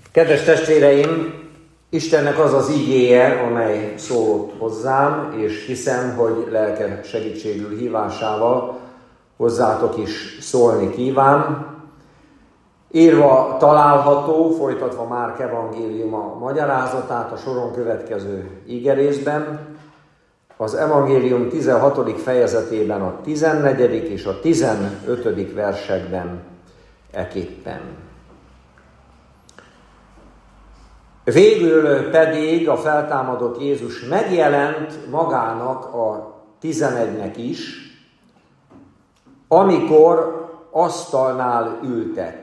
Kedves testvéreim, Istennek az az igéje, amely szólott hozzám, és hiszem, hogy lelke segítségül hívásával hozzátok is szólni kíván. Írva található, folytatva Márk evangéliuma magyarázatát a soron következő igerészben, az evangélium 16. fejezetében a 14. és a 15. versekben eképpen. Végül pedig a feltámadott Jézus megjelent magának a 11-nek is, amikor asztalnál ültek,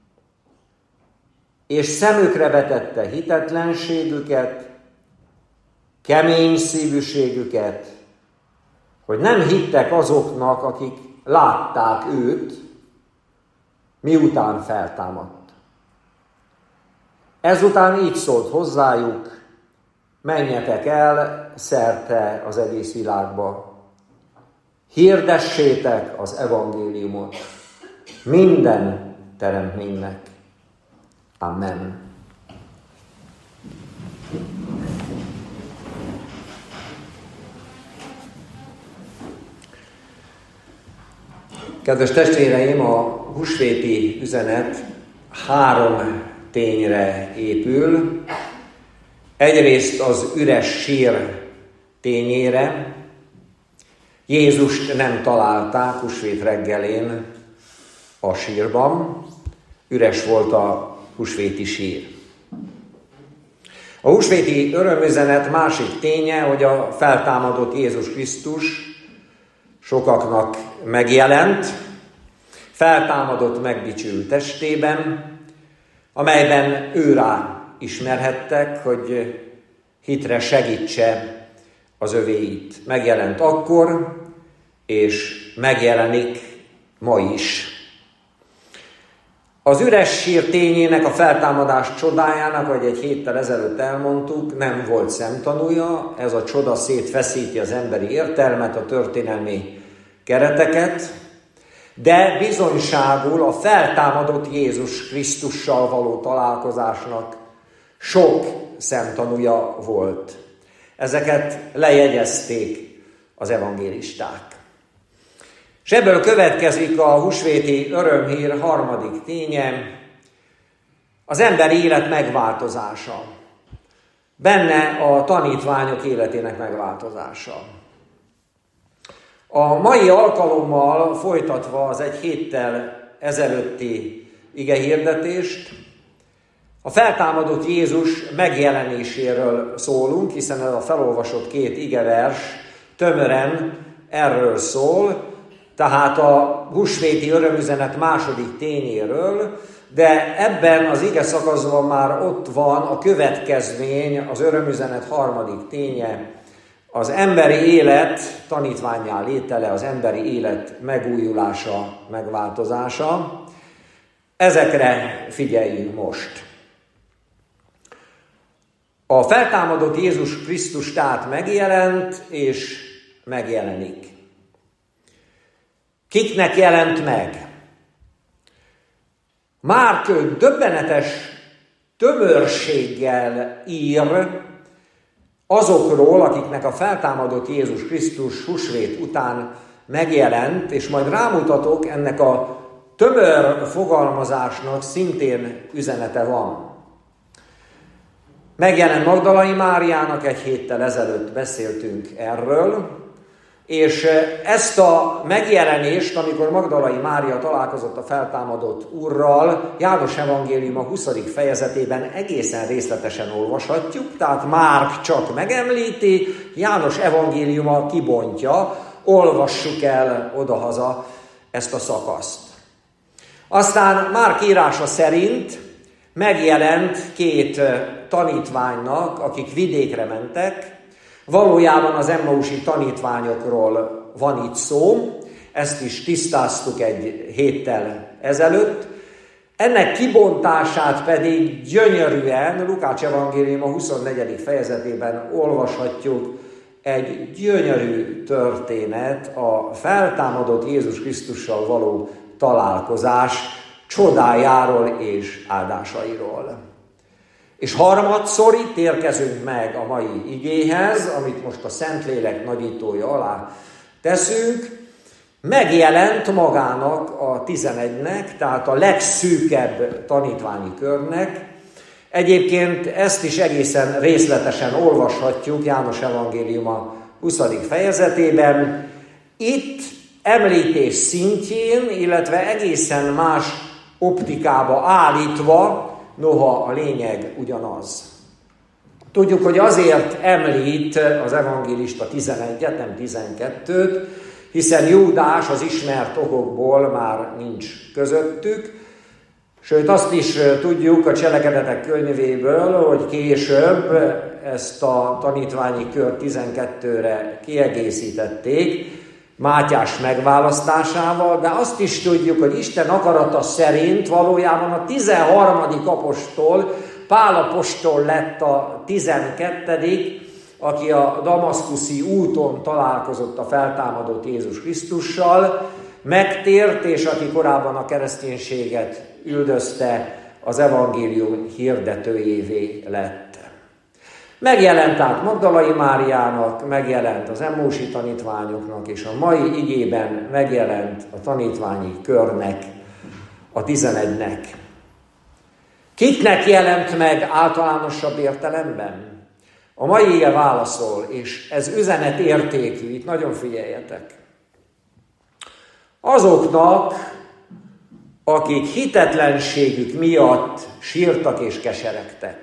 és szemükre vetette hitetlenségüket, kemény szívűségüket, hogy nem hittek azoknak, akik látták őt, miután feltámadt. Ezután így szólt hozzájuk: menjetek el szerte az egész világba, hirdessétek az evangéliumot minden teremtménynek. Amen. Kedves testvéreim, a húsvéti üzenet 3 tényre épül. Egyrészt az üres sír tényére. Jézust nem találták húsvét reggelén a sírban, üres volt a húsvéti sír. A húsvéti örömüzenet másik ténye, hogy a feltámadott Jézus Krisztus sokaknak megjelent, feltámadott megdicsült testében, amelyben őrá ismerhettek, hogy hitre segítse az övéit. Megjelent akkor, és megjelenik ma is. Az üres sír tényének, a feltámadás csodájának, ahogy egy héttel ezelőtt elmondtuk, nem volt szemtanúja. Ez a csoda szétfeszíti az emberi értelmet, a történelmi kereteket, de bizonyságul a feltámadott Jézus Krisztussal való találkozásnak sok szemtanúja volt. Ezeket lejegyezték az evangélisták. És ebből következik a húsvéti örömhír harmadik ténye, az emberi élet megváltozása. Benne a tanítványok életének megváltozása. A mai alkalommal folytatva az egy héttel ezelőtti igehirdetést, a feltámadott Jézus megjelenéséről szólunk, hiszen ez a felolvasott 2 igevers tömören erről szól, tehát a húsvéti örömüzenet második tényéről, de ebben az ige szakaszban már ott van a következmény, az örömüzenet harmadik ténye, az emberi élet tanítvánnyá létele, az emberi élet megújulása, megváltozása. Ezekre figyeljünk most. A feltámadott Jézus Krisztus tehát megjelent és megjelenik. Kiknek jelent meg? Márk döbbenetes tömörséggel ír azokról, akiknek a feltámadott Jézus Krisztus húsvét után megjelent, és majd rámutatok, ennek a tömör fogalmazásnak szintén üzenete van. Megjelent Magdalai Máriának, egy héttel ezelőtt beszéltünk erről, és ezt a megjelenést, amikor Magdalai Mária találkozott a feltámadott Úrral, János evangéliuma 20. fejezetében egészen részletesen olvashatjuk, tehát Márk csak megemlíti, János evangéliuma kibontja, olvassuk el odahaza ezt a szakaszt. Aztán Márk írása szerint megjelent 2 tanítványnak, akik vidékre mentek. Valójában az emmausi tanítványokról van itt szó, ezt is tisztáztuk egy héttel ezelőtt. Ennek kibontását pedig gyönyörűen Lukács evangéliuma 24. fejezetében olvashatjuk, egy gyönyörű történet a feltámadott Jézus Krisztussal való találkozás csodájáról és áldásairól. És harmadszor itt érkezünk meg a mai igéhez, amit most a Szentlélek nagyítója alá teszünk, megjelent magának a 11-nek, tehát a legszűkebb tanítványi körnek. Egyébként ezt is egészen részletesen olvashatjuk János evangéliuma 20. fejezetében. Itt említés szintjén, illetve egészen más optikába állítva, noha a lényeg ugyanaz. Tudjuk, hogy azért említ az evangélista 11-et, nem 12-t, hiszen Júdás az ismert okokból már nincs közöttük, sőt azt is tudjuk a Cselekedetek könyvéből, hogy később ezt a tanítványi kör 12-re kiegészítették, Mátyás megválasztásával, de azt is tudjuk, hogy Isten akarata szerint valójában a 13. apostol, Pál apostol lett a 12., aki a damaszkuszi úton találkozott a feltámadott Jézus Krisztussal, megtért, és aki korábban a kereszténységet üldözte, az evangélium hirdetőjévé lett. Megjelent át Magdalai Máriának, megjelent az emmausi tanítványoknak, és a mai igében megjelent a tanítványi körnek, a 11-nek. Kiknek jelent meg általánosabb értelemben? A mai ige válaszol, és ez üzenetértékű, itt nagyon figyeljetek. Azoknak, akik hitetlenségük miatt sírtak és keseregtek.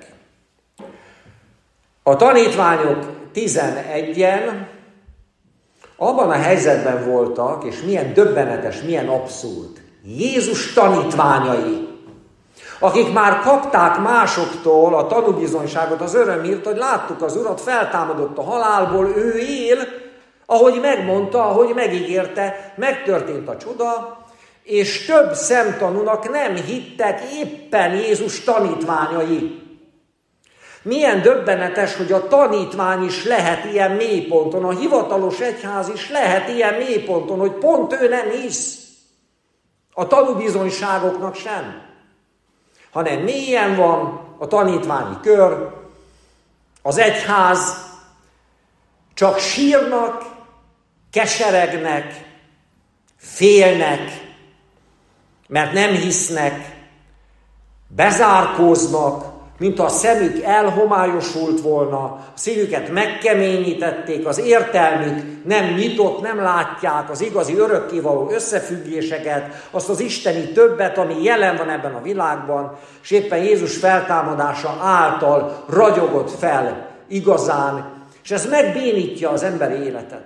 A tanítványok 11-en abban a helyzetben voltak, és milyen döbbenetes, milyen abszurd. Jézus tanítványai, akik már kapták másoktól a tanúbizonyságot, az örömhírt, hogy láttuk az Urat, feltámadott a halálból, ő él, ahogy megmondta, ahogy megígérte, megtörtént a csoda, és több szemtanúnak nem hittek éppen Jézus tanítványai. Milyen döbbenetes, hogy a tanítvány is lehet ilyen mélyponton, a hivatalos egyház is lehet ilyen mélyponton, hogy pont ő nem hisz. A tanúbizonyságoknak sem. Hanem mélyen van a tanítványi kör, az egyház, csak sírnak, keseregnek, félnek, mert nem hisznek, bezárkóznak, mint a szemük elhomályosult volna, a szívüket megkeményítették, az értelmük nem nyitott, nem látják az igazi örökkévaló összefüggéseket, azt az isteni többet, ami jelen van ebben a világban, és éppen Jézus feltámadása által ragyogott fel igazán, és ez megbénítja az emberi életet.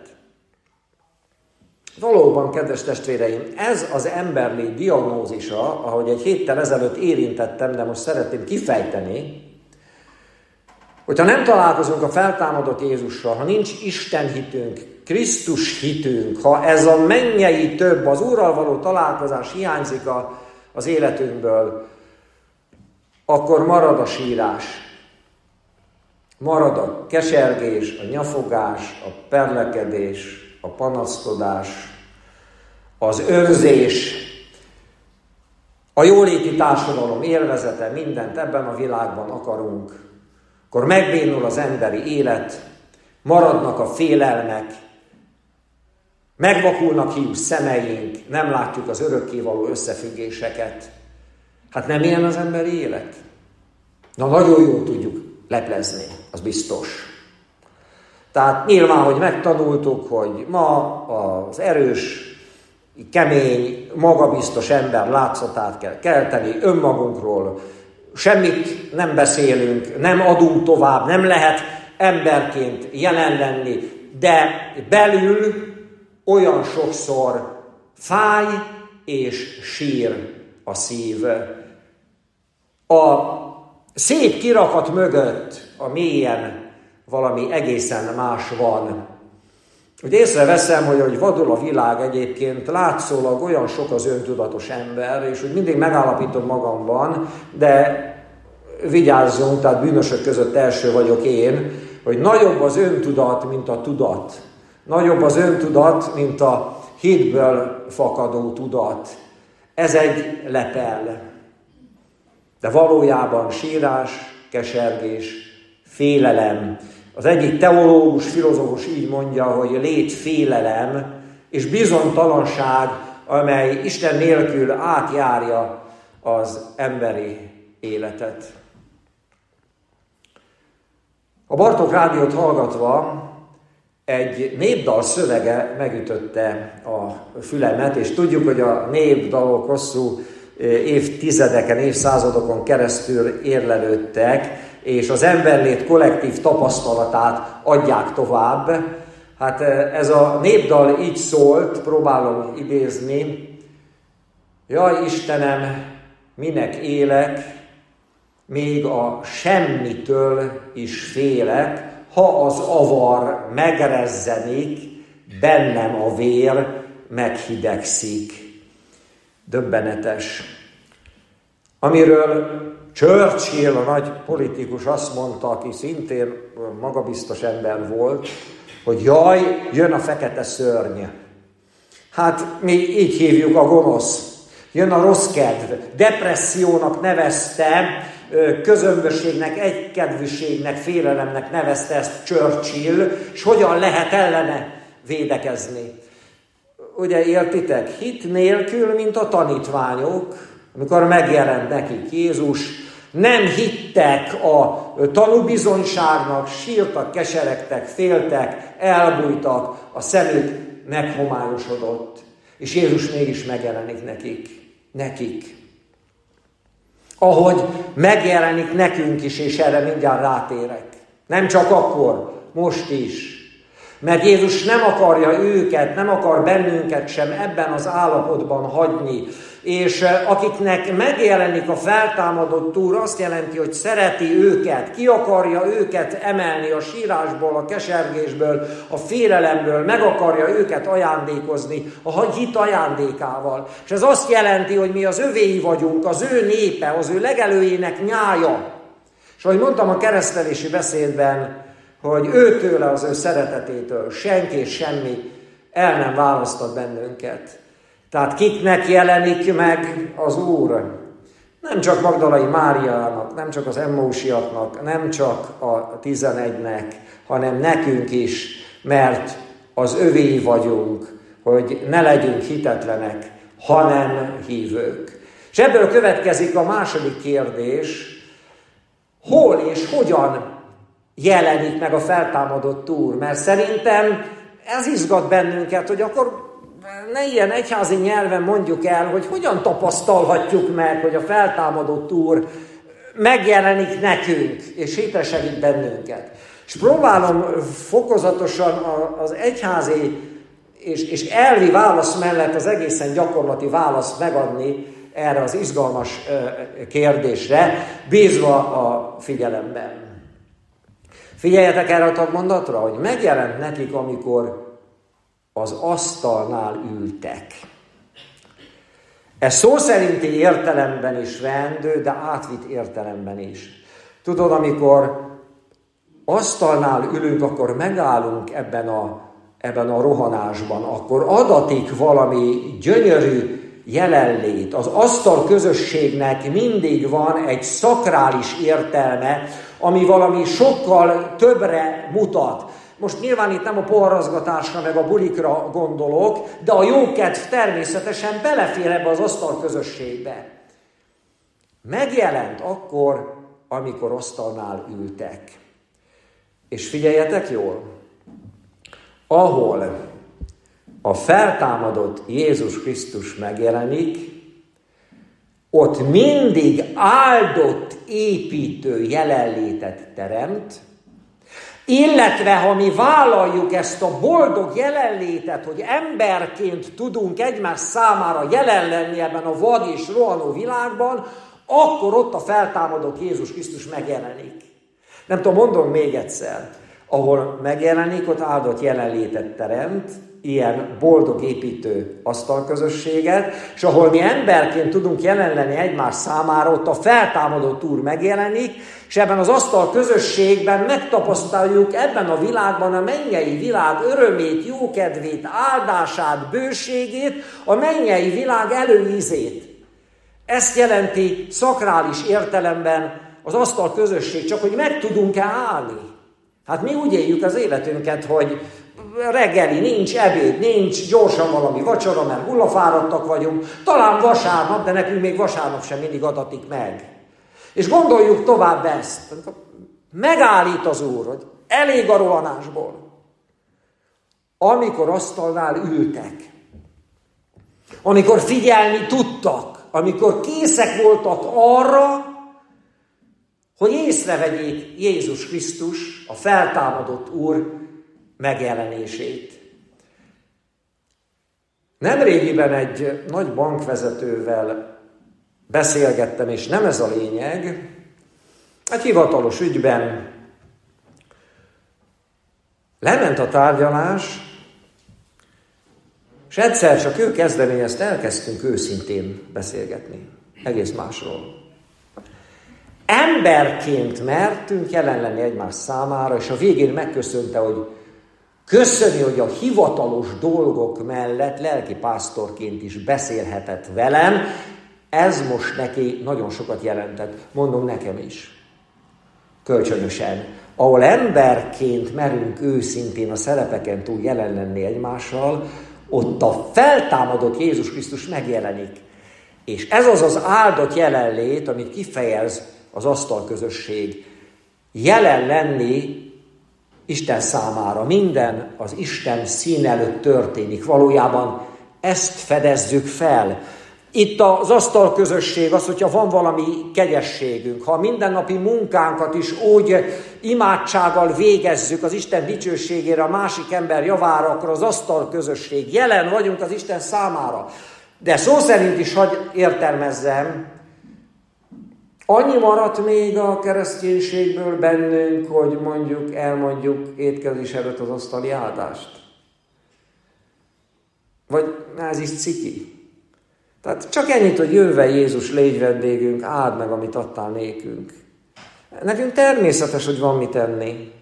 Valóban, kedves testvéreim, ez az emberlét diagnózisa, ahogy egy héttel ezelőtt érintettem, de most szeretném kifejteni, hogyha nem találkozunk a feltámadott Jézussal, ha nincs Isten hitünk, Krisztus hitünk, ha ez a mennyei több, az Úrral való találkozás hiányzik az életünkből, akkor marad a sírás, marad a kesergés, a nyafogás, a perlekedés, a panaszkodás, az önzés, a jóléti társadalom élvezete, mindent ebben a világban akarunk, akkor megbénul az emberi élet, maradnak a félelmek, megvakulnak hiús szemeink, nem látjuk az örökkévaló összefüggéseket. Hát nem ilyen az emberi élet? Na, nagyon jól tudjuk leplezni, az biztos. Tehát nyilván, hogy megtanultuk, hogy ma az erős, kemény, magabiztos ember látszatát kell kelteni önmagunkról, semmit nem beszélünk, nem adunk tovább, nem lehet emberként jelen lenni, de belül olyan sokszor fáj és sír a szív. A szép kirakat mögött a mélyen valami egészen más van. Úgy észreveszem, hogy vadul a világ egyébként, látszólag olyan sok az öntudatos ember, és úgy mindig megállapítom magamban, de vigyázzunk, tehát bűnösök között első vagyok én, hogy nagyobb az öntudat, mint a tudat. Nagyobb az öntudat, mint a hitből fakadó tudat. Ez egy lepel. De valójában sírás, kesergés, félelem. Az egyik teológus, filozófus így mondja, hogy létfélelem és bizonytalanság, amely Isten nélkül átjárja az emberi életet. A Bartók Rádiót hallgatva egy népdal szövege megütötte a fülemet, és tudjuk, hogy a népdalok hosszú évtizedeken, évszázadokon keresztül érlelődtek, és az emberlét kollektív tapasztalatát adják tovább. Hát ez a népdal így szólt, próbálom idézni. Jaj, Istenem, minek élek, még a semmitől is félek, ha az avar megrezzenik, bennem a vér meghidegszik. Döbbenetes. Amiről Churchill, a nagy politikus azt mondta, aki szintén magabiztos ember volt, hogy jaj, jön a fekete szörny. Hát mi így hívjuk a gonosz. Jön a rossz kedv. Depressziónak nevezte, közömbösségnek, egykedvűségnek, félelemnek nevezte ezt Churchill, és hogyan lehet ellene védekezni. Ugye értitek? Hit nélkül, mint a tanítványok, amikor megjelent nekik Jézus, nem hittek a tanúbizonyságnak, sírtak, keseregtek, féltek, elbújtak, a szemük meghomályosodott. És Jézus mégis megjelenik nekik. Ahogy megjelenik nekünk is, és erre mindjárt rátérek. Nem csak akkor, most is. Mert Jézus nem akarja őket, nem akar bennünket sem ebben az állapotban hagyni. És akiknek megjelenik a feltámadott Úr, azt jelenti, hogy szereti őket, ki akarja őket emelni a sírásból, a kesergésből, a félelemből, meg akarja őket ajándékozni a hit ajándékával. És ez azt jelenti, hogy mi az övéi vagyunk, az ő népe, az ő legelőjének nyája. És ahogy mondtam a keresztelési beszédben, hogy őtőle, az ő szeretetétől senki és semmi el nem választott bennünket. Tehát kiknek jelenik meg az Úr? Nem csak Magdalai Máriának, nem csak az Emmausiaknak, nem csak a 11-nek, hanem nekünk is, mert az övéi vagyunk, hogy ne legyünk hitetlenek, hanem hívők. És ebből következik a második kérdés, hol és hogyan jelenik meg a feltámadott Úr? Mert szerintem ez izgat bennünket, hogy akkor ne ilyen egyházi nyelven mondjuk el, hogy hogyan tapasztalhatjuk meg, hogy a feltámadott Úr megjelenik nekünk, és hitre segít bennünket. És próbálom fokozatosan az egyházi és elvi válasz mellett az egészen gyakorlati választ megadni erre az izgalmas kérdésre, bízva a figyelemben. Figyeljetek erre a tagmondatra, hogy megjelent nekik, amikor az asztalnál ültek. Ez szó szerinti értelemben is vendő, de átvitt értelemben is. Tudod, amikor asztalnál ülünk, akkor megállunk ebben a rohanásban, akkor adatik valami gyönyörű jelenlét. Az asztal közösségnek mindig van egy szakrális értelme, ami valami sokkal többre mutat. Most nyilván itt nem a poharazgatásra meg a bulikra gondolok, de a jókedv természetesen belefér ebbe az asztal közösségbe. Megjelent akkor, amikor asztalnál ültek. És figyeljetek jól, ahol a feltámadott Jézus Krisztus megjelenik, ott mindig áldott építő jelenlétet teremt, illetve ha mi vállaljuk ezt a boldog jelenlétet, hogy emberként tudunk egymás számára jelen lenni ebben a vad és rohanó világban, akkor ott a feltámadott Jézus Krisztus megjelenik. Nem tudom, mondom még egyszer, ahol megjelenik, ott áldott jelenlétet teremt, ilyen boldog építő asztalközösséget, és ahol mi emberként tudunk jelen lenni egymás számára, ott a feltámadott Úr megjelenik, és ebben az asztalközösségben megtapasztaljuk ebben a világban a mennyei világ örömét, jókedvét, áldását, bőségét, a mennyei világ előízét. Ezt jelenti szakrális értelemben az asztal közösség, csak hogy meg tudunk-e állni. Hát mi úgy éljük az életünket, hogy reggeli nincs, ebéd nincs, gyorsan valami vacsora, mert hullafáradtak vagyunk, talán vasárnap, de nekünk még vasárnap sem mindig adatik meg. És gondoljuk tovább ezt. Megállít az Úr, hogy elég a rohanásból. Amikor asztalnál ültek, amikor figyelni tudtak, amikor készek voltak arra, hogy észrevegyék Jézus Krisztus, a feltámadott Úr megjelenését. Nemrégiben egy nagy bankvezetővel beszélgettem, és nem ez a lényeg, egy hivatalos ügyben lement a tárgyalás, és egyszer csak ő kezdeményezte, elkezdtünk őszintén beszélgetni. Egész másról. Emberként mertünk jelen lenni egymás számára, és a végén megköszönte, hogy köszöni, hogy a hivatalos dolgok mellett lelkipásztorként is beszélhetett velem. Ez most neki nagyon sokat jelentett. Mondom, nekem is. Kölcsönösen. Ahol emberként merünk őszintén a szerepeken túl jelen lenni egymással, ott a feltámadott Jézus Krisztus megjelenik. És ez az az áldott jelenlét, amit kifejez az asztalközösség. Jelen lenni Isten számára. Minden az Isten szín előtt történik. Valójában ezt fedezzük fel. Itt az asztalközösség az, hogyha van valami kegyességünk, ha a mindennapi munkánkat is úgy imádsággal végezzük az Isten dicsőségére, a másik ember javára, akkor az asztalközösség. Jelen vagyunk az Isten számára. De szó szerint is hadd értelmezzem, annyi maradt még a kereszténységből bennünk, hogy elmondjuk étkezés előtt az asztali áldást. Vagy ez is ciki. Tehát csak ennyit, hogy jöjjön Jézus, légy vendégünk, áld meg, amit adtál nékünk. Nekünk természetes, hogy van mit enni.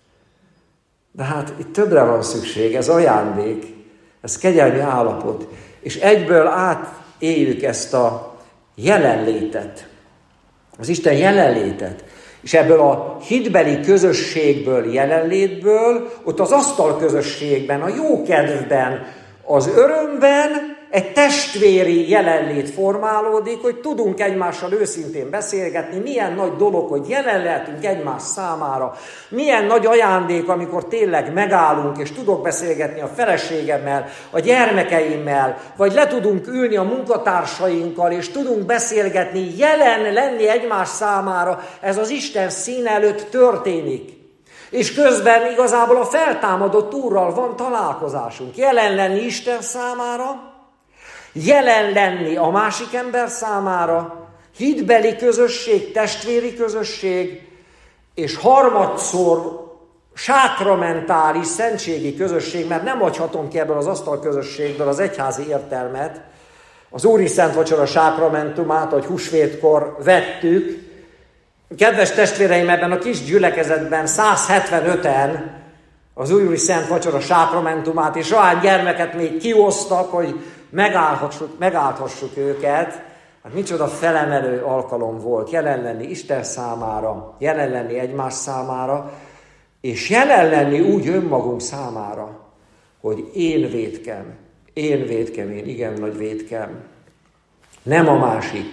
De hát itt többre van szükség, ez ajándék, ez kegyelmi állapot. És egyből átéljük ezt a jelenlétet, az Isten jelenlétet. És ebből a hitbeli közösségből, jelenlétből, ott az asztal közösségben, a jókedvben, az örömben egy testvéri jelenlét formálódik, hogy tudunk egymással őszintén beszélgetni, milyen nagy dolog, hogy jelen lehetünk egymás számára, milyen nagy ajándék, amikor tényleg megállunk, és tudok beszélgetni a feleségemmel, a gyermekeimmel, vagy le tudunk ülni a munkatársainkkal, és tudunk beszélgetni, jelen lenni egymás számára, ez az Isten szín előtt történik. És közben igazából a feltámadott Úrral van találkozásunk. Jelen lenni Isten számára, jelen lenni a másik ember számára, hitbeli közösség, testvéri közösség, és harmadszor sákramentális, szentségi közösség, mert nem hagyhatom ki ebből az asztalközösségből az egyházi értelmet, az Úri Szent Vacsora sákramentumát, hogy húsvétkor vettük. Kedves testvéreim, ebben a kis gyülekezetben 175-en az Úri Szent Vacsora sákramentumát, és olyan gyermeket még kiosztak, hogy megállhassuk őket. Hát micsoda felemelő alkalom volt jelen lenni Isten számára, jelen lenni egymás számára, és jelen lenni úgy önmagunk számára, hogy én vétkem, én igen nagy vétkem. Nem a másik,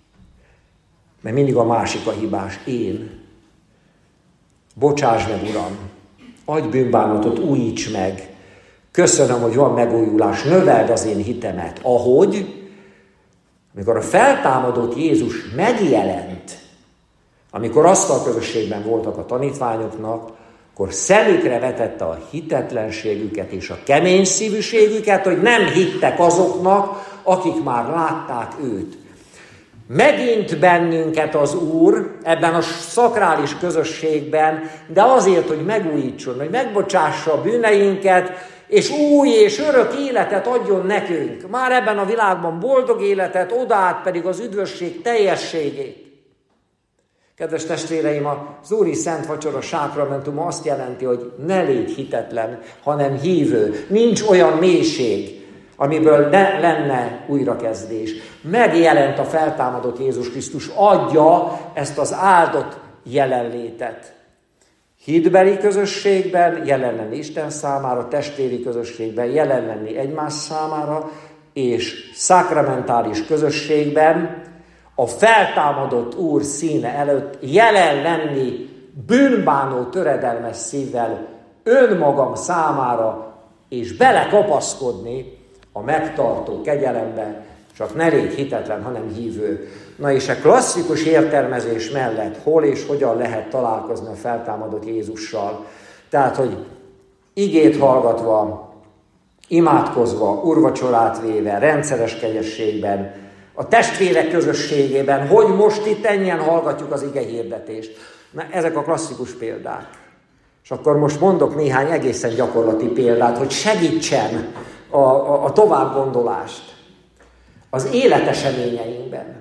mert mindig a másik a hibás, én. Bocsáss meg, Uram, adj bűnbánatot, újíts meg, köszönöm, hogy van megújulás, növeld az én hitemet, ahogy, amikor a feltámadott Jézus megjelent, amikor asztalközösségben voltak a tanítványoknak, akkor szemükre vetette a hitetlenségüket és a kemény szívűségüket, hogy nem hittek azoknak, akik már látták őt. Megint bennünket az Úr ebben a szakrális közösségben, de azért, hogy megújítson, hogy megbocsássa a bűneinket, és új és örök életet adjon nekünk. Már ebben a világban boldog életet, odaát pedig az üdvösség teljességét. Kedves testvéreim, az Úri Szent Vacsora sákramentuma azt jelenti, hogy ne légy hitetlen, hanem hívő. Nincs olyan mélység, amiből ne lenne újrakezdés. Megjelent a feltámadott Jézus Krisztus, adja ezt az áldott jelenlétet. Hitbeli közösségben jelen lenni Isten számára, testvéri közösségben jelen lenni egymás számára, és szakramentális közösségben a feltámadott Úr színe előtt jelen lenni bűnbánó töredelmes szívvel önmagam számára, és belekapaszkodni a megtartó kegyelembe, csak ne légy hitetlen, hanem hívő. Na és a klasszikus értelmezés mellett hol és hogyan lehet találkozni a feltámadott Jézussal? Tehát, hogy igét hallgatva, imádkozva, úrvacsorát véve, rendszeres kegyességben, a testvérek közösségében, hogy most itt ennyien hallgatjuk az ige hirdetést. Na, ezek a klasszikus példák. És akkor most mondok néhány egészen gyakorlati példát, hogy segítsen a továbbgondolást az életeseményeinkben.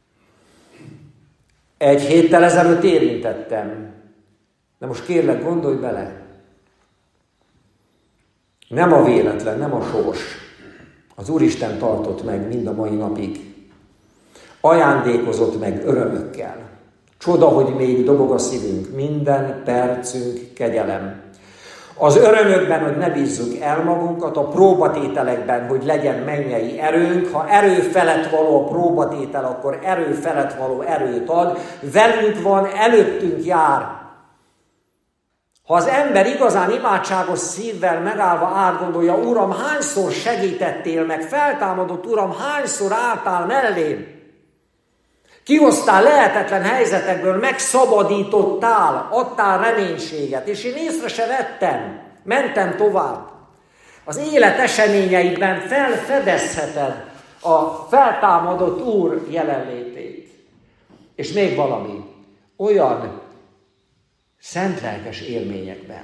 Egy héttel ezelőtt érintettem, de most kérlek, gondolj bele. Nem a véletlen, nem a sors. Az Úristen tartott meg mind a mai napig. Ajándékozott meg örömökkel. Csoda, hogy még dobog a szívünk, minden percünk kegyelem. Az örömökben, hogy ne bízzuk el magunkat, a próbatételekben, hogy legyen mennyei erőnk. Ha erő felett való a próbatétel, akkor erő felett való erőt ad. Velünk van, előttünk jár. Ha az ember igazán imádságos szívvel megállva átgondolja, Uram, hányszor segítettél meg, feltámadott Uram, hányszor álltál mellém, kihoztál lehetetlen helyzetekből, megszabadítottál, adtál reménységet, és én észre se vettem, mentem tovább. Az élet eseményeidben felfedezheted a feltámadott Úr jelenlétét. És még valami, olyan szentlelkes élményekben,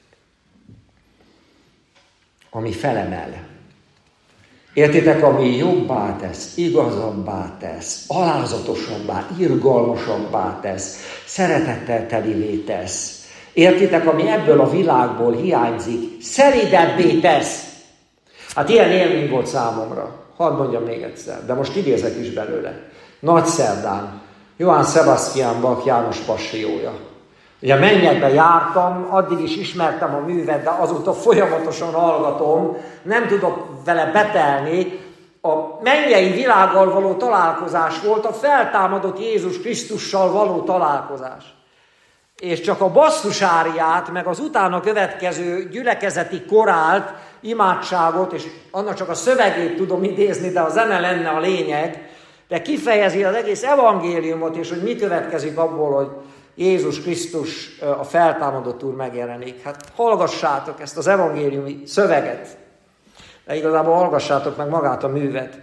ami felemel. Értitek, ami jobbá tesz, igazabbá tesz, alázatosabbá, irgalmasabbá tesz, szeretettel telivé tesz. Értitek, ami ebből a világból hiányzik, szelidebbé tesz. Hát ilyen élmény volt számomra. Hadd mondjam még egyszer, de most idézek is belőle. Nagyszerdán, Johann Sebastian Bach János Passiója. Ugye mennyekbe jártam, addig is ismertem a művet, de azóta folyamatosan hallgatom, nem tudok vele betelni. A mennyei világgal való találkozás volt, a feltámadott Jézus Krisztussal való találkozás. És csak a basszusáriát, meg az utána következő gyülekezeti korált, imádságot, és annak csak a szövegét tudom idézni, de a zene lenne a lényeg, de kifejezi az egész evangéliumot, és hogy mi következik abból, hogy Jézus Krisztus, a feltámadott Úr megjelenik. Hát hallgassátok ezt az evangéliumi szöveget, de igazából hallgassátok meg magát a művet.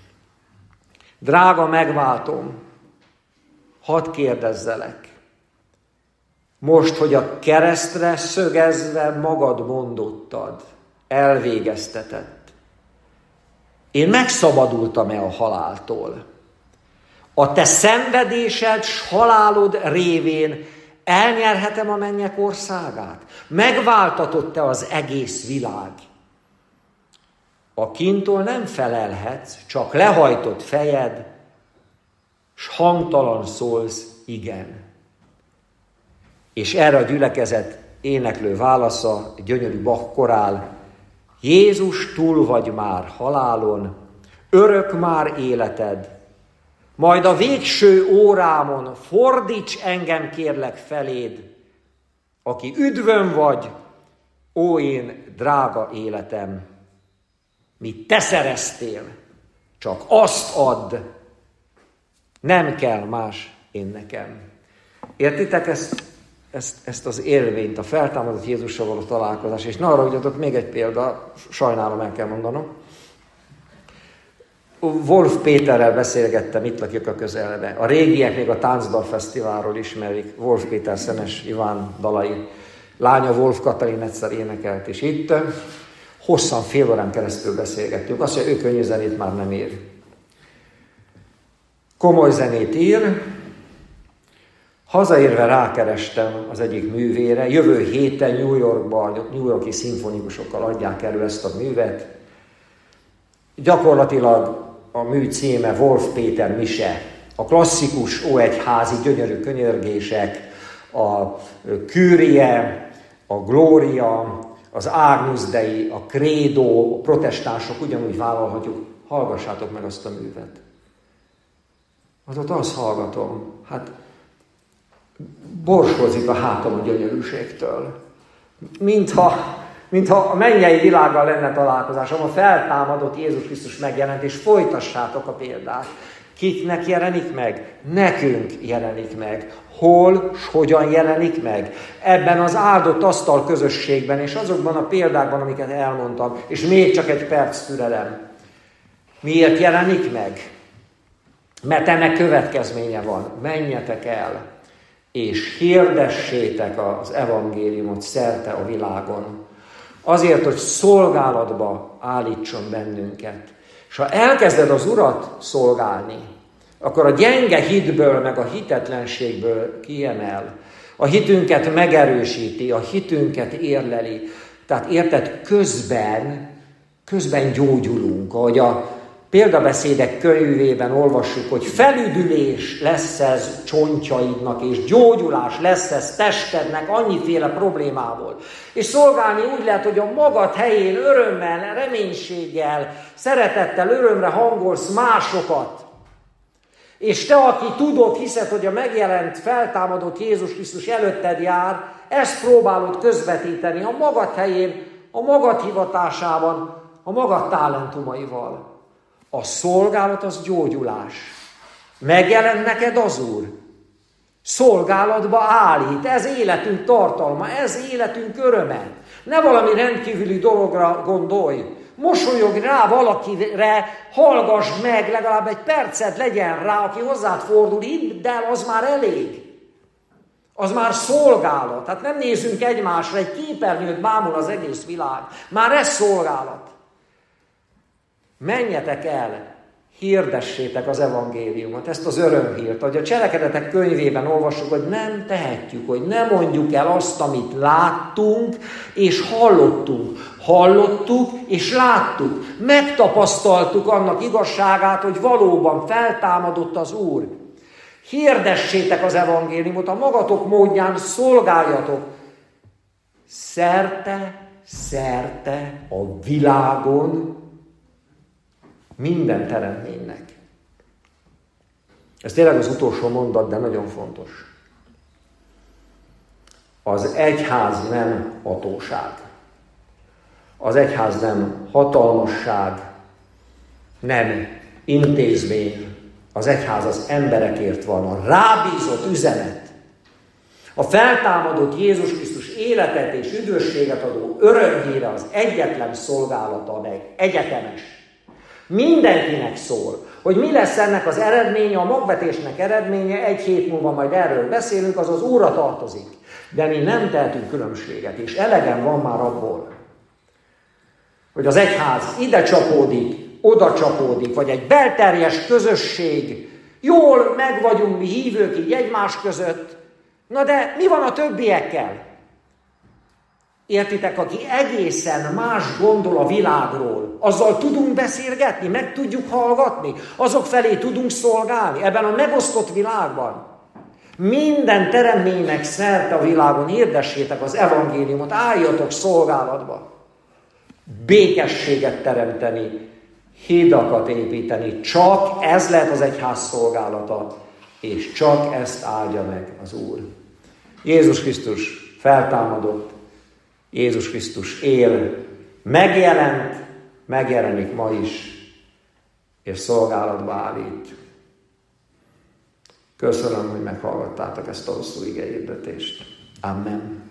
Drága megváltom, hadd kérdezzelek. Most, hogy a keresztre szögezve magad mondottad, elvégeztetett. Én megszabadultam-e a haláltól? A te szenvedésed, s halálod révén elnyerhetem a mennyek országát? Megváltatott-e az egész világ? A kintól nem felelhetsz, csak lehajtott fejed, s hangtalan szólsz, igen. És erre a gyülekezet éneklő válasza, gyönyörű Bach korál, Jézus, túl vagy már halálon, örök már életed, majd a végső órámon fordíts engem kérlek feléd, aki üdvöm vagy, ó én drága életem, mit te szereztél, csak azt add, nem kell más én nekem. Értitek ezt az élményt, a feltámadott Jézussal való találkozás, és ne arra ugyatok még egy példa, sajnálom, el kell mondanom. Wolf Péterrel beszélgettem, itt lakik a közelben. A régiek még a Táncdal Fesztiválról ismerik, Wolf Péter, Szenes Iván dalai. Lánya Wolf Katalin egyszer énekelt, és itt hosszan fél órán keresztül beszélgettünk. Azt mondja, ő könnyű zenét már nem ír. Komoly zenét ír. Hazaérve rákerestem az egyik művére. Jövő héten New Yorkban, New York-i szimfonikusokkal adják elő ezt a művet. Gyakorlatilag a mű címe Wolf Péter mise. A klasszikus óegyházi gyönyörű könyörgések, a Kyrie, a Gloria, az Agnus Dei, a Credo, a protestánsok ugyanúgy vállalhatjuk. Hallgassátok meg azt a művet. Azot azt hallgatom, hát borsolzik a hátam a gyönyörűségtől. Mintha a mennyei világgal lenne találkozásom, a feltámadott Jézus Krisztus megjelent, és folytassátok a példát. Kiknek jelenik meg? Nekünk jelenik meg. Hol, s hogyan jelenik meg? Ebben az áldott asztal közösségben, és azokban a példákban, amiket elmondtam, és még csak egy perc türelem. Miért jelenik meg? Mert ennek következménye van. Menjetek el, és hirdessétek az evangéliumot szerte a világon. Azért, hogy szolgálatba állítson bennünket. És ha elkezded az Urat szolgálni, akkor a gyenge hitből, meg a hitetlenségből kiemel. A hitünket megerősíti, a hitünket érleli. Tehát érted, közben gyógyulunk. Ahogy a példabeszédek könyvében olvassuk, hogy felüdülés lesz ez csontjaidnak, és gyógyulás lesz ez testednek annyiféle problémából. És szolgálni úgy lehet, hogy a magad helyén örömmel, reménységgel, szeretettel, örömre hangolsz másokat. És te, aki tudod, hiszed, hogy a megjelent, feltámadott Jézus Krisztus előtted jár, ezt próbálod közvetíteni a magad helyén, a magad hivatásában, a magad talentumaival. A szolgálat az gyógyulás. Megjelent neked az Úr. Szolgálatba állít. Ez életünk tartalma, ez életünk öröme. Ne valami rendkívüli dologra gondolj. Mosolyogj rá valakire, hallgass meg, legalább egy percet legyen rá, aki hozzád fordul, hidd el, az már elég. Az már szolgálat. Hát nem nézünk egymásra, egy képernyőt bámul az egész világ. Már ez szolgálat. Menjetek el, hirdessétek az evangéliumot, ezt az örömhírt, hogy a Cselekedetek könyvében olvassuk, hogy nem tehetjük, hogy nem mondjuk el azt, amit láttunk és hallottunk. Hallottuk és láttuk, megtapasztaltuk annak igazságát, hogy valóban feltámadott az Úr. Hirdessétek az evangéliumot, a magatok módján szolgáljatok. Szerte a világon minden teremtménynek. Ez tényleg az utolsó mondat, de nagyon fontos. Az egyház nem hatóság. Az egyház nem hatalmasság, nem intézmény. Az egyház az emberekért van, a rábízott üzenet. A feltámadott Jézus Krisztus életet és üdvösséget adó örömhíre az egyetlen szolgálata, meg egyetemes. Mindenkinek szól. Hogy mi lesz ennek az eredménye, a magvetésnek eredménye, egy hét múlva majd erről beszélünk, az az Úrra tartozik. De mi nem tehetünk különbséget, és elegem van már abból, hogy az egyház ide csapódik, oda csapódik, vagy egy belterjes közösség, jól meg vagyunk mi hívők így egymás között, na de mi van a többiekkel? Értitek, aki egészen más gondol a világról, azzal tudunk beszélgetni, meg tudjuk hallgatni, azok felé tudunk szolgálni ebben a megosztott világban. Minden teremtménynek szerte a világon hirdessétek az evangéliumot, álljatok szolgálatba. Békességet teremteni, hidakat építeni, csak ez lehet az egyház szolgálata, és csak ezt áldja meg az Úr. Jézus Krisztus feltámadott, Jézus Krisztus él, megjelent, megjelenik ma is, és szolgálatba állít. Köszönöm, hogy meghallgattátok ezt a hosszú igehirdetést. Amen.